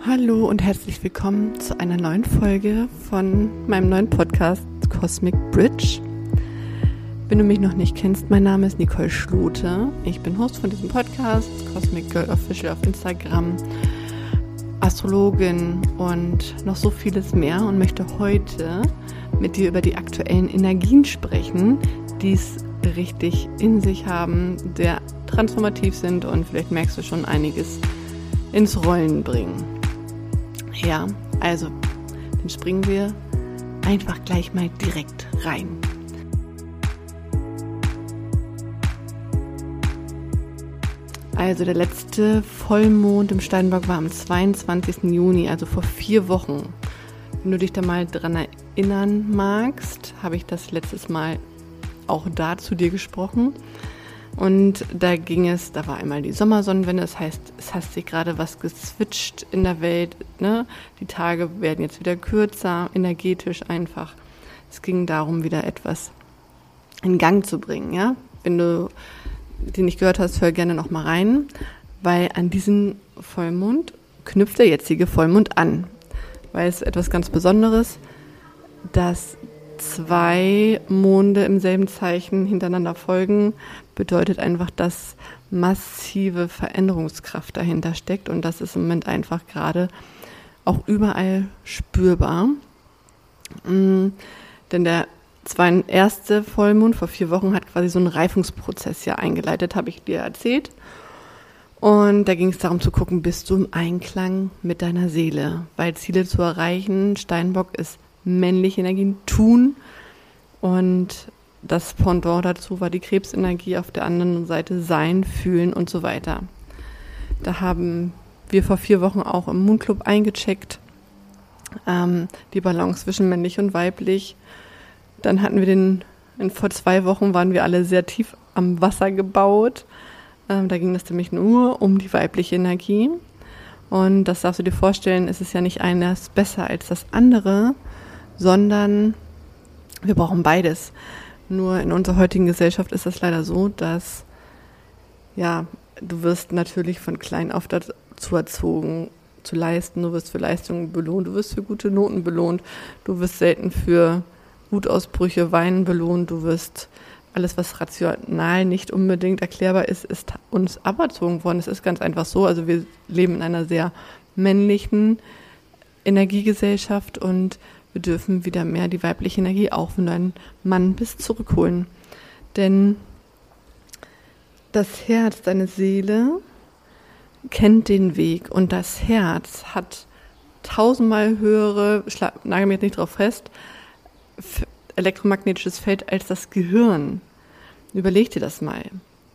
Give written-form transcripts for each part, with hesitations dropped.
Hallo und herzlich willkommen zu einer neuen Folge von meinem neuen Podcast Cosmic Bridge. Wenn du mich noch nicht kennst, mein Name ist Nicole Schlute. Ich bin Host von diesem Podcast, Cosmic Girl Official auf Instagram, Astrologin und noch so vieles mehr und möchte heute mit dir über die aktuellen Energien sprechen, die es richtig in sich haben, sehr transformativ sind und vielleicht merkst du schon einiges ins Rollen bringen. Ja, also, dann springen wir einfach gleich mal direkt rein. Also der letzte Vollmond im Steinbock war am 22. Juni, also vor 4 Wochen. Wenn du dich da mal dran erinnern magst, habe ich das letztes Mal auch da zu dir gesprochen. Und da war einmal die Sommersonnenwende, das heißt, es hat sich gerade was geswitcht in der Welt, ne? Die Tage werden jetzt wieder kürzer, energetisch einfach. Es ging darum, wieder etwas in Gang zu bringen, ja? Wenn du die nicht gehört hast, hör gerne noch mal rein, weil an diesen Vollmond knüpft der jetzige Vollmond an. Weil es etwas ganz Besonderes, dass 2 Monde im selben Zeichen hintereinander folgen, bedeutet einfach, dass massive Veränderungskraft dahinter steckt und das ist im Moment einfach gerade auch überall spürbar. Denn der erste Vollmond vor 4 Wochen hat quasi so einen Reifungsprozess ja eingeleitet, habe ich dir erzählt. Und da ging es darum zu gucken, bist du im Einklang mit deiner Seele? Weil Ziele zu erreichen, Steinbock ist männliche Energien tun und das Pendant dazu war die Krebsenergie, auf der anderen Seite sein, fühlen und so weiter. Da haben wir vor 4 Wochen auch im Moonclub eingecheckt, die Balance zwischen männlich und weiblich. Dann hatten wir vor 2 Wochen waren wir alle sehr tief am Wasser gebaut. Da ging es nämlich nur um die weibliche Energie. Und das darfst du dir vorstellen, es ist ja nicht eines besser als das andere, sondern wir brauchen beides. Nur in unserer heutigen Gesellschaft ist das leider so, dass ja, du wirst natürlich von klein auf dazu erzogen, zu leisten. Du wirst für Leistungen belohnt, du wirst für gute Noten belohnt, du wirst selten für Wutausbrüche, Weinen belohnt, du wirst alles, was rational nicht unbedingt erklärbar ist uns aberzogen worden. Es ist ganz einfach so, also wir leben in einer sehr männlichen Energiegesellschaft und wir dürfen wieder mehr die weibliche Energie, auch wenn du ein Mann bist, zurückholen. Denn das Herz, deine Seele, kennt den Weg und das Herz hat 1000-mal höhere, nagel mich jetzt nicht drauf fest, elektromagnetisches Feld als das Gehirn. Überleg dir das mal.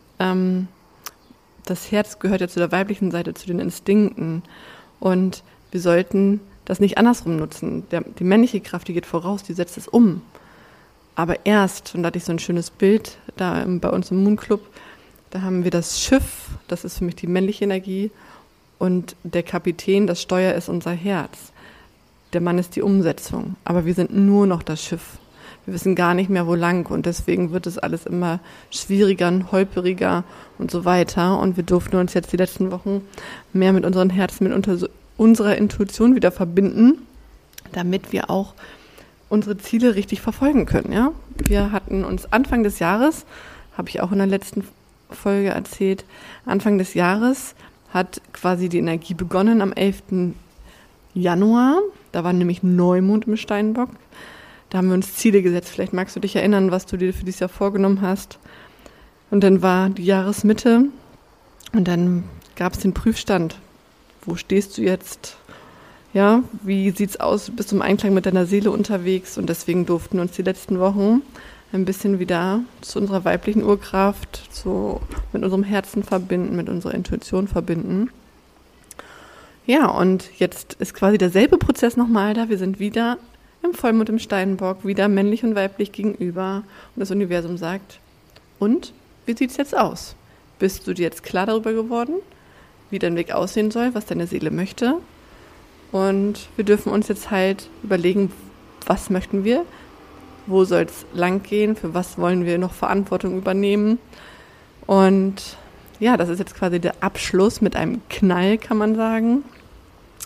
Das Herz gehört ja zu der weiblichen Seite, zu den Instinkten und wir sollten das nicht andersrum nutzen. Die männliche Kraft, die geht voraus, die setzt es um. Aber erst, und da hatte ich so ein schönes Bild da bei uns im Moonclub, da haben wir das Schiff, das ist für mich die männliche Energie, und der Kapitän, das Steuer ist unser Herz. Der Mann ist die Umsetzung, aber wir sind nur noch das Schiff. Wir wissen gar nicht mehr, wo lang und deswegen wird es alles immer schwieriger und holperiger und so weiter. Und wir durften uns jetzt die letzten Wochen mehr mit unseren Herzen, mit unserer Intuition wieder verbinden, damit wir auch unsere Ziele richtig verfolgen können. Ja? Wir hatten uns Anfang des Jahres, habe ich auch in der letzten Folge erzählt, Anfang des Jahres hat quasi die Energie begonnen am 11. Januar. Da war nämlich Neumond im Steinbock. Da haben wir uns Ziele gesetzt. Vielleicht magst du dich erinnern, was du dir für dieses Jahr vorgenommen hast. Und dann war die Jahresmitte und dann gab es den Prüfstand. Wo stehst du jetzt? Ja, wie sieht's aus? Bist du im Einklang mit deiner Seele unterwegs? Und deswegen durften wir uns die letzten Wochen ein bisschen wieder zu unserer weiblichen Urkraft, mit unserem Herzen verbinden, mit unserer Intuition verbinden. Ja, und jetzt ist quasi derselbe Prozess nochmal da. Wir sind wieder im Vollmond im Steinbock, wieder männlich und weiblich gegenüber. Und das Universum sagt, und wie sieht's jetzt aus? Bist du dir jetzt klar darüber geworden, wie dein Weg aussehen soll, was deine Seele möchte? Und wir dürfen uns jetzt halt überlegen, was möchten wir? Wo soll es lang gehen? Für was wollen wir noch Verantwortung übernehmen? Und ja, das ist jetzt quasi der Abschluss mit einem Knall, kann man sagen.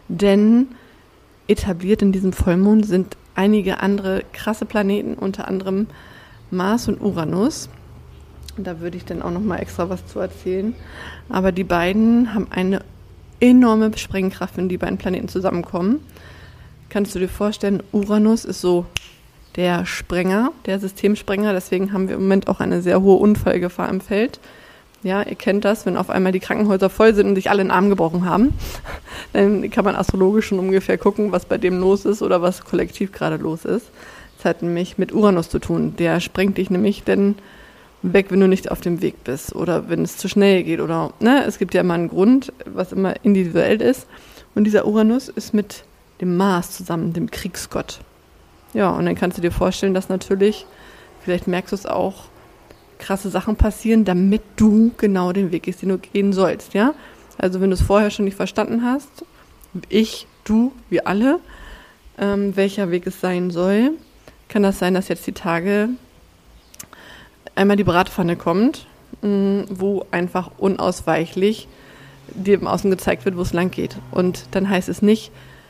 denn etabliert in diesem Vollmond sind einige andere krasse Planeten, unter anderem Mars und Uranus. Da würde ich dann auch nochmal extra was zu erzählen. Aber die beiden haben eine enorme Sprengkraft, wenn die beiden Planeten zusammenkommen. Kannst du dir vorstellen, Uranus ist so der Sprenger, der Systemsprenger. Deswegen haben wir im Moment auch eine sehr hohe Unfallgefahr im Feld. Ja, ihr kennt das, wenn auf einmal die Krankenhäuser voll sind und sich alle einen Arm gebrochen haben, dann kann man astrologisch schon ungefähr gucken, was bei dem los ist oder was kollektiv gerade los ist. Das hat nämlich mit Uranus zu tun. Der sprengt dich nämlich dann weg, wenn du nicht auf dem Weg bist oder wenn es zu schnell geht oder, ne, es gibt ja immer einen Grund, was immer individuell ist. Und dieser Uranus ist mit dem Mars zusammen, dem Kriegsgott. Ja, und dann kannst du dir vorstellen, dass natürlich, vielleicht merkst du es auch, krasse Sachen passieren, damit du genau den Weg gehst, den du gehen sollst, ja? Also wenn du es vorher schon nicht verstanden hast, ich, du, wir alle, welcher Weg es sein soll, kann das sein, dass jetzt die Tage einmal die Bratpfanne kommt, wo einfach unausweichlich dir im Außen gezeigt wird, wo es lang geht. Und dann heißt es nicht,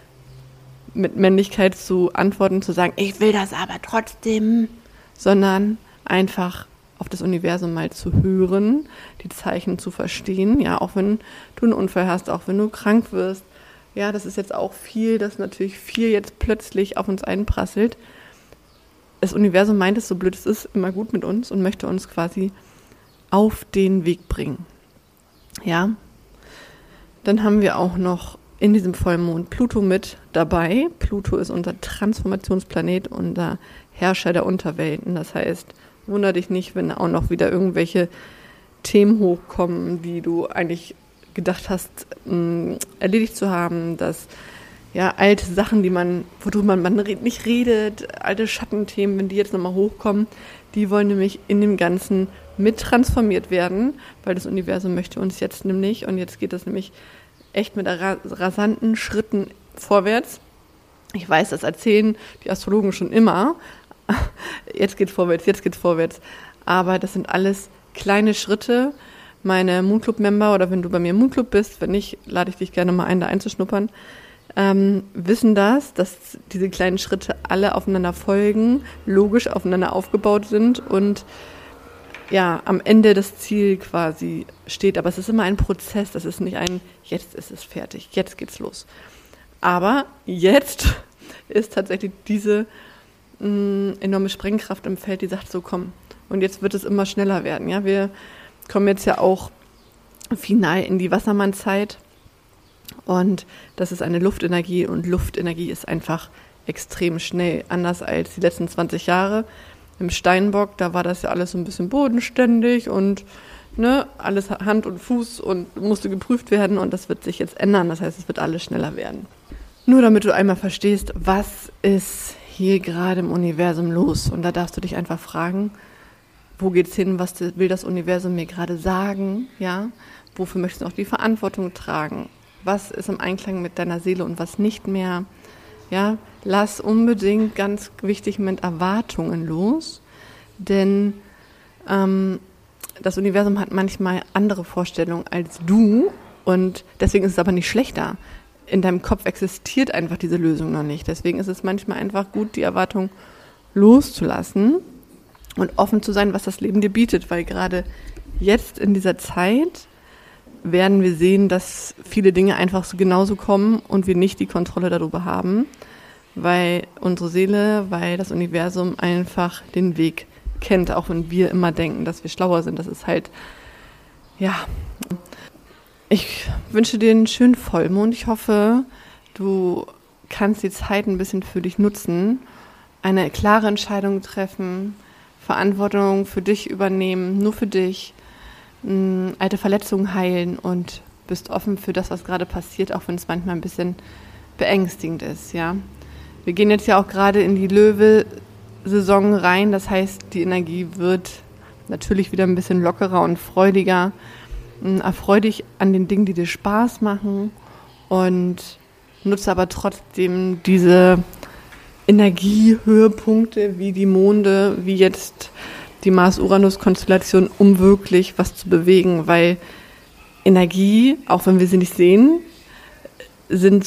mit Männlichkeit zu antworten, zu sagen, ich will das aber trotzdem, sondern einfach auf das Universum mal zu hören, die Zeichen zu verstehen, ja, auch wenn du einen Unfall hast, auch wenn du krank wirst. Ja, das ist jetzt auch viel, dass natürlich viel jetzt plötzlich auf uns einprasselt. Das Universum meint es, so blöd es ist, immer gut mit uns und möchte uns quasi auf den Weg bringen. Ja, dann haben wir auch noch in diesem Vollmond Pluto mit dabei. Pluto ist unser Transformationsplanet, unser Herrscher der Unterwelten. Das heißt, wunder dich nicht, wenn auch noch wieder irgendwelche Themen hochkommen, die du eigentlich gedacht hast, erledigt zu haben, dass ja alte Sachen, worüber man nicht redet, alte Schattenthemen, wenn die jetzt nochmal hochkommen, die wollen nämlich in dem Ganzen mit transformiert werden, weil das Universum möchte uns jetzt nämlich, und jetzt geht das nämlich echt mit rasanten Schritten vorwärts. Ich weiß, das erzählen die Astrologen schon immer. Jetzt geht's vorwärts. Aber das sind alles kleine Schritte. Meine Moonclub-Member oder wenn du bei mir im Moonclub bist, wenn nicht, lade ich dich gerne mal ein, da einzuschnuppern, wissen dass diese kleinen Schritte alle aufeinander folgen, logisch aufeinander aufgebaut sind und ja, am Ende das Ziel quasi steht. Aber es ist immer ein Prozess, das ist nicht jetzt ist es fertig, jetzt geht's los. Aber jetzt ist tatsächlich diese enorme Sprengkraft im Feld, die sagt so, komm, und jetzt wird es immer schneller werden. Ja, wir kommen jetzt ja auch final in die Wassermann-Zeit und das ist eine Luftenergie und Luftenergie ist einfach extrem schnell, anders als die letzten 20 Jahre. Im Steinbock, da war das ja alles so ein bisschen bodenständig und ne, alles Hand und Fuß und musste geprüft werden und das wird sich jetzt ändern, das heißt, es wird alles schneller werden. Nur damit du einmal verstehst, was ist hier gerade im Universum los? Und da darfst du dich einfach fragen, wo geht's hin, was will das Universum mir gerade sagen, ja? Wofür möchtest du auch die Verantwortung tragen? Was ist im Einklang mit deiner Seele und was nicht mehr? Ja, lass unbedingt, ganz wichtig, mit Erwartungen los, denn das Universum hat manchmal andere Vorstellungen als du und deswegen ist es aber nicht schlechter. In deinem Kopf existiert einfach diese Lösung noch nicht. Deswegen ist es manchmal einfach gut, die Erwartung loszulassen und offen zu sein, was das Leben dir bietet, weil gerade jetzt in dieser Zeit werden wir sehen, dass viele Dinge einfach so genauso kommen und wir nicht die Kontrolle darüber haben, weil unsere Seele, weil das Universum einfach den Weg kennt, auch wenn wir immer denken, dass wir schlauer sind. Das ist halt, ja. Ich wünsche dir einen schönen Vollmond. Ich hoffe, du kannst die Zeit ein bisschen für dich nutzen, eine klare Entscheidung treffen, Verantwortung für dich übernehmen, nur für dich, alte Verletzungen heilen und bist offen für das, was gerade passiert, auch wenn es manchmal ein bisschen beängstigend ist, ja. Wir gehen jetzt ja auch gerade in die Löwe-Saison rein, das heißt, die Energie wird natürlich wieder ein bisschen lockerer und freudiger. Erfreu dich an den Dingen, die dir Spaß machen und nutze aber trotzdem diese Energiehöhepunkte wie die Monde, wie jetzt die Mars-Uranus-Konstellation, um wirklich was zu bewegen, weil Energie, auch wenn wir sie nicht sehen, sind so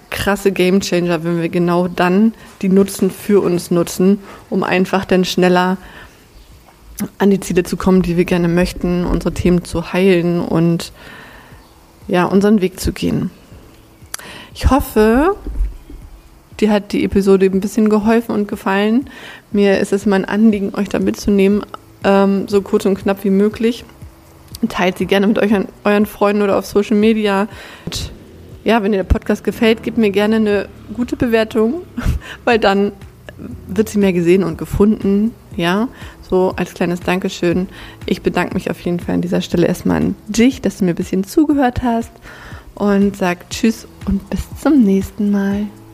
krasse Gamechanger, wenn wir genau dann die Nutzen für uns nutzen, um einfach dann schneller an die Ziele zu kommen, die wir gerne möchten, unsere Themen zu heilen und ja, unseren Weg zu gehen. Ich hoffe, dir hat die Episode ein bisschen geholfen und gefallen. Mir ist es mein Anliegen, euch da mitzunehmen, so kurz und knapp wie möglich. Teilt sie gerne mit euren Freunden oder auf Social Media. Und ja, wenn dir der Podcast gefällt, gebt mir gerne eine gute Bewertung, weil dann wird sie mehr gesehen und gefunden. Ja, so als kleines Dankeschön. Ich bedanke mich auf jeden Fall an dieser Stelle erstmal an dich, dass du mir ein bisschen zugehört hast und sag Tschüss und bis zum nächsten Mal.